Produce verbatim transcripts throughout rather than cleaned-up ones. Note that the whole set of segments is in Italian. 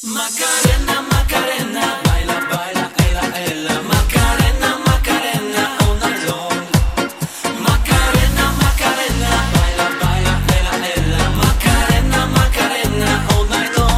Macarena, Macarena, baila, baila, ella, ella. Macarena, Macarena, all night long. Macarena, Macarena, baila, baila, ella, ella. Macarena, Macarena, all night long.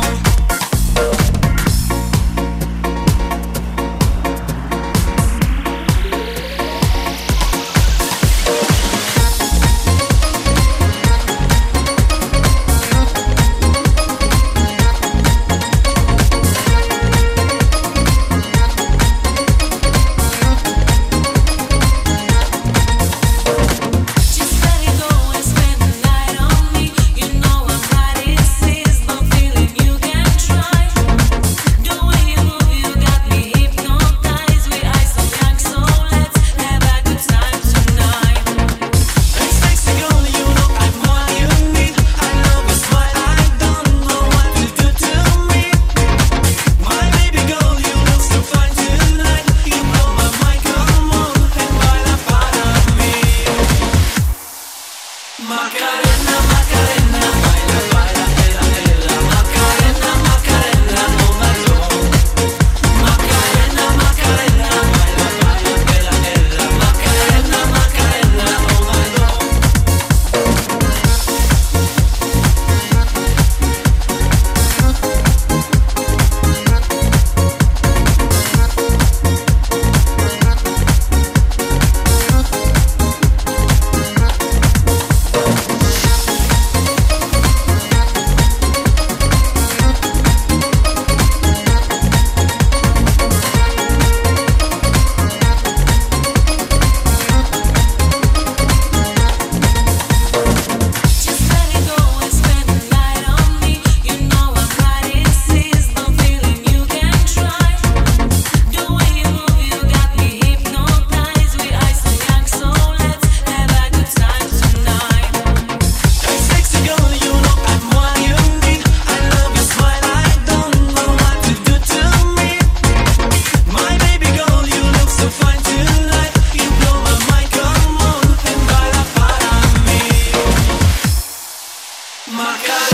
Macarena, Macarena, baila, baila, ella, ella. Macarena, Macarena, all night long. Macarena, Macarena, baila, baila, ella, ella. Macarena, Macarena, all night long. Macarena.